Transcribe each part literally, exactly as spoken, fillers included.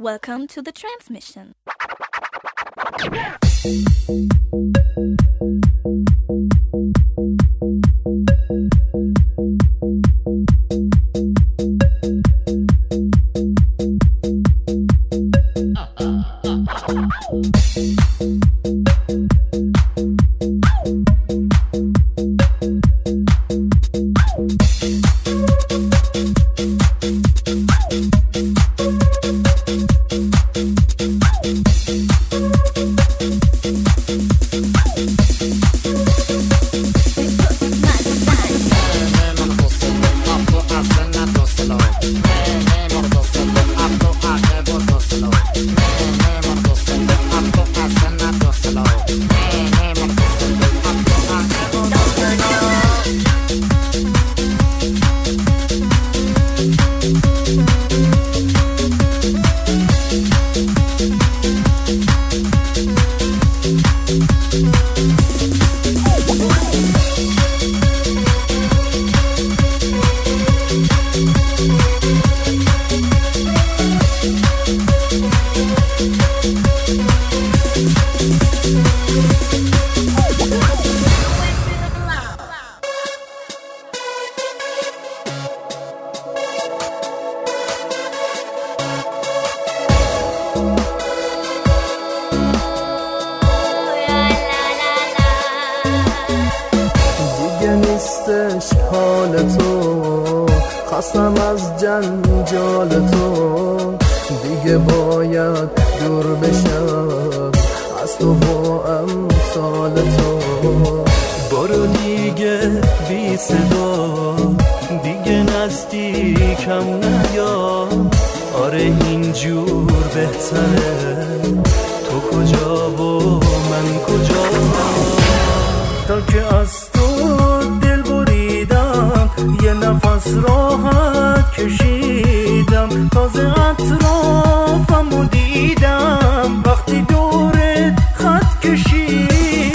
Welcome to the transmission. حال تو خستم از جنجال تو، دیگه باید دور بشم از تو و امثال تو. برو دیگه بی صدا، دیگه نزدیکم نیا. آره اینجور بهتره، تو کجا و من کجا. تا که از تو دل بریدم، یه نفس راحت کشیدم. تازه اطرافمو دیدم، وقتی دورت خط کشیدم.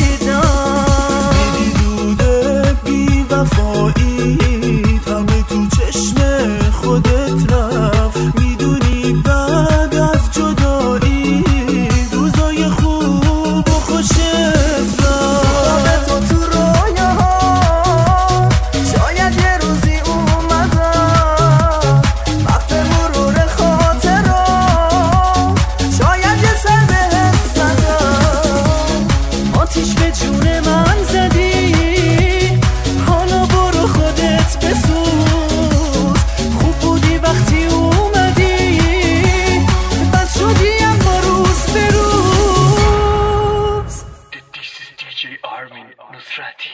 دیدی دوده بی وفایی، همه تو چشم خودت رفت. میدونی بعد از جدایی، روزای خوب و خوشت رفت. تو تو رویا ها شاید یه روزی اومدم، وقت مرور خاطرها شاید یه سر بهت زدم. آتیش به جون من زدی، حالا برو خودت بسوز. خوب بودی وقتی اومدی، بد شدی اما روز به روز. This is دی جی Armin Nusrati.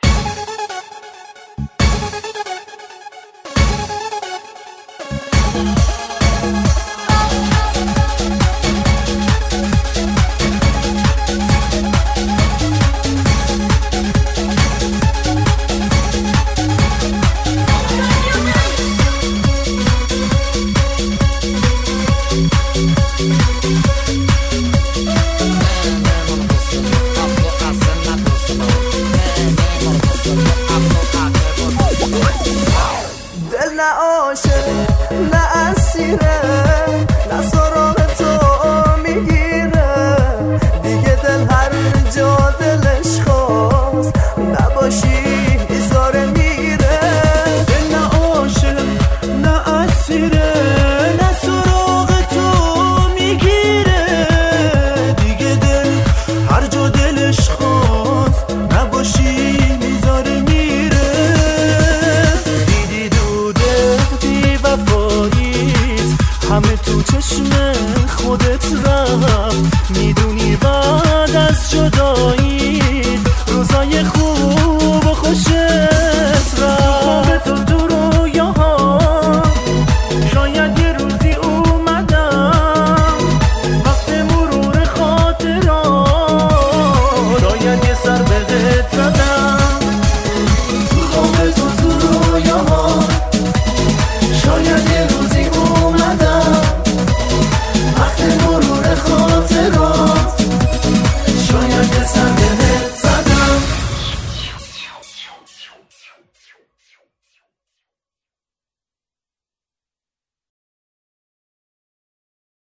دل نه عاشق نه اسیره، نه سراغ تو میگیره. دیگه دل هر جا دلش خواست نباشی ایزاره میره. دل نه عاشق نه اسیره، نه سراغ تو میگیره. دیگه دل هر جا دلش خواست نباشی میذاره میره. دیدی دوده بی وفاییت، همه تو چشم خودت رفت. میدونی بعد از جدایی، روزای خوب و خوشت